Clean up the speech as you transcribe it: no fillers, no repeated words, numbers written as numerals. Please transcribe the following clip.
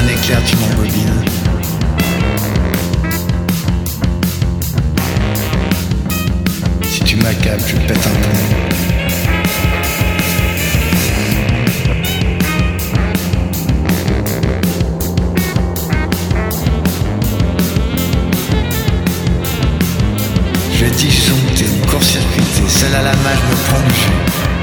un éclair, tu m'embobines. Si tu m'accables, je pète un plomb. Je disjoncte une court-circuité, celle à la main je me prends du jus.